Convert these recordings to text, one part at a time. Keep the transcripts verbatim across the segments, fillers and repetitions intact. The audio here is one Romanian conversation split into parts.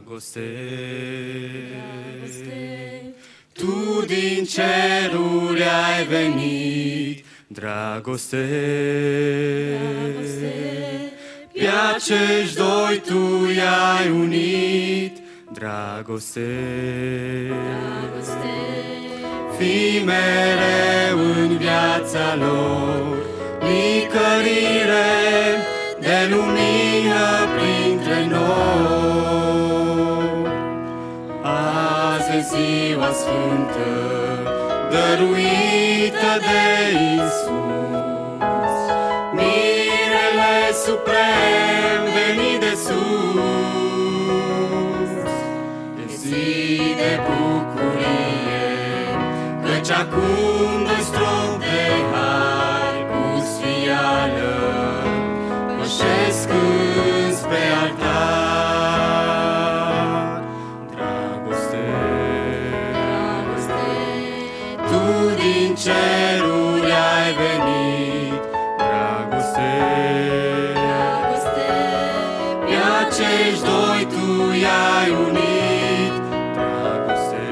Dragoste, Tu din ceruri ai venit, dragoste, pe acești doi Tu i-ai unit, dragoste, fii mereu în viața lor, licărire de lumină printre noi. Azi e ziua sfântă, dăruită de Iisus, mirele suprem venit de sus. E zi de bucurie, căci acum doi strop de har cu sfială pășesc înspre altar. Dragoste, Tu din ceruri ai venit, dragoste, pe acești doi Tu i-ai unit, dragoste,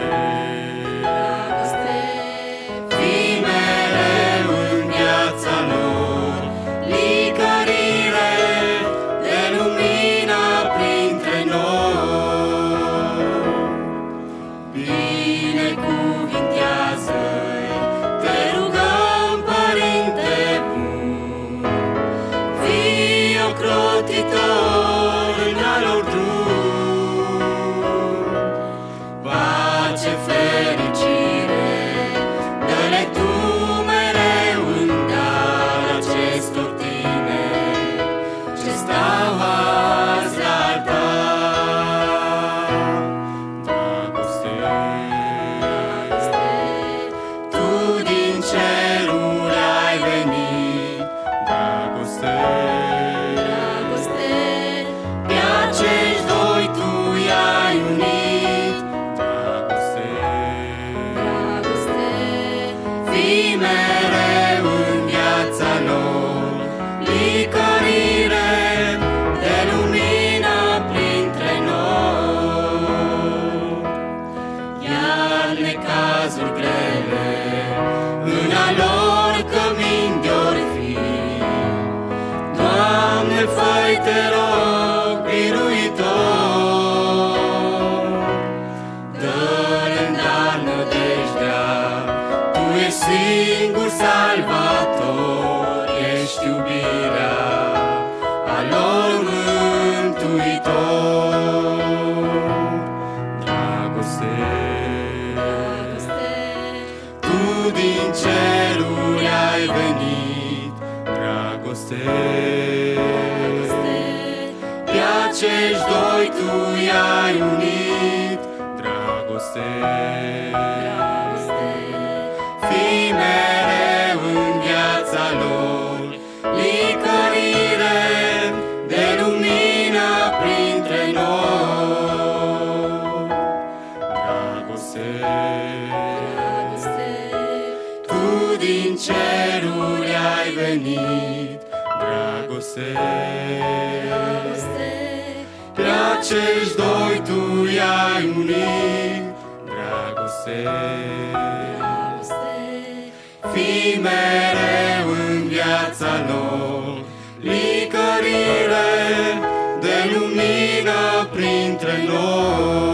fii mereu în viața lor, licărire de lumină printre noi. Binecuvintează-i, te rugăm, Părinte bun, fii ocrotitor în al lor drum. Pace, fericire, dă-le Tu mereu în dar acestor tineri ce stau azi la altar. Dragoste, Tu din ceruri ai venit, dragoste, pe acești doi Tu i-ai unit, dragoste, fii mereu în viața lor, licărire de lumină printre noi. Iar necazuri grele în a lor cămin de-or fi, Doamne, fă-i, te rog, biruitor. Dă-le în dar nădejdea, Tu ești singur salvator, ești iubirea a lor mântuitor. Dragoste, Tu din ceruri ai venit, dragoste, pe acești doi Tu i-ai unit, dragoste, fii mereu în viața lor, licărire de lumină printre noi. Dragoste, Tu din ceruri ai venit, dragoste, pe acești doi Tu i-ai unit, dragoste, fii mereu în viața lor, licărire de lumină printre noi.